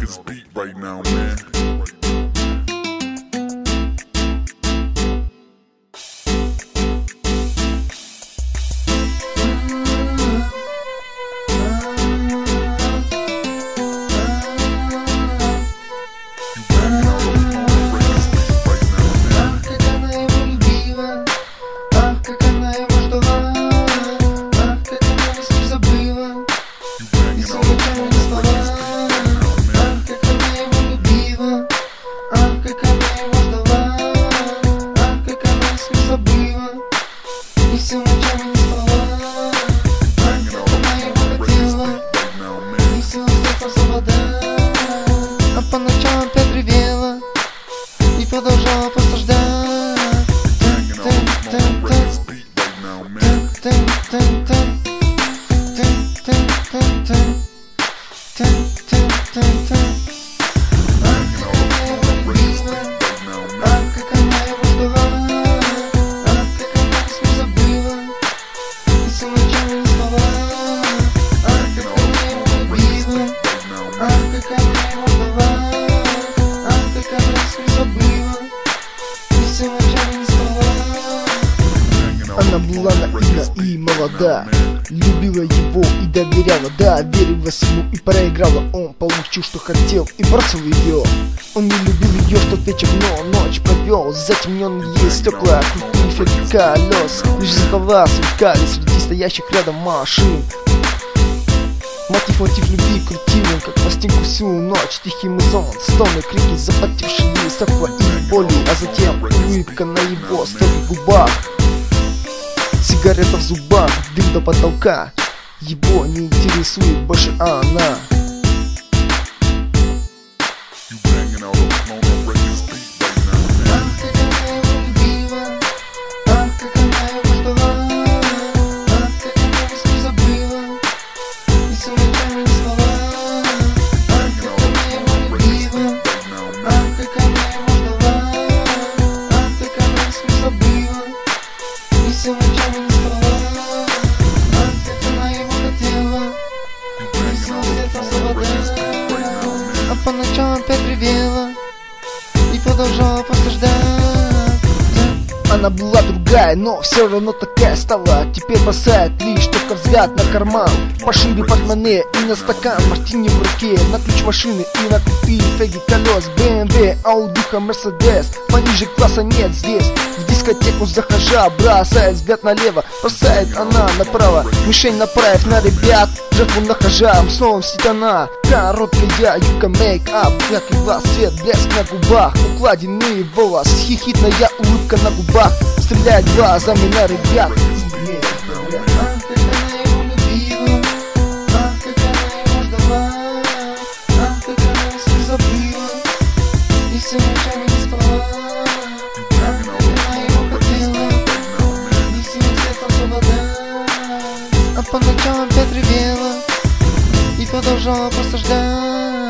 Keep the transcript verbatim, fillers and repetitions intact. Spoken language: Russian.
this beat right now, man. А по ночам опять ревела и продолжала просто ждать. Она была наивна и молода, любила его и доверяла, да, верилась ему и проиграла. Он получил, что хотел, и бросил ее. Он не любил ее в тот вечер, но ночь провел. Затемненные стекла, крутые ферги колес, лишь зеркала сверкали среди стоящих рядом машин. Мотив, мотив любви крутил он, как пластинку всю ночь. Тихий музон, стоны, крики, запотевшие стекла и боли. А затем улыбка на его строгих губах, сигарета в зубах, дым до потолка. Его не интересует больше она. А по ночам опять ревела и продолжала просто ждать. Она была другая, но все равно такая стала. Теперь бросает лишь только взгляд на карман, пошире портмоне и на стакан мартини в руке, на ключ машины и на крутые феги колес. бэ эм вэ, Аудиха, Мерседес, пониже класса нет здесь. В дискотеку захожа, бросает взгляд налево, бросает она направо, мишень направив на ребят, жертву нахожам, снова мстит она. Короткая юбка, мейк-ап, яркий глаз, свет, блеск на губах, укладенные волосы, хихитная улыбка на губах, стреляет глазами на ребят. Ах, как она его любила, ах, как она его ждала, ах, как она все забыла и все ночами не спала. Ах, как она его хотела и всем светом совладать. А по ночам опять ревела и продолжала просто ждать.